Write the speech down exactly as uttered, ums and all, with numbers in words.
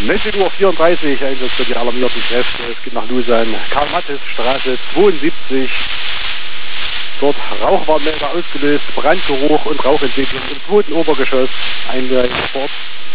neunzehn Uhr vierunddreißig, Einsatz für die alarmierten Kräfte. Es geht nach Lusan, Karl-Mattes-Straße zweiundsiebzig. Dort Rauchwarnmelder ausgelöst, Brandgeruch und Rauchentwicklung im zweiten Obergeschoss. Ein Support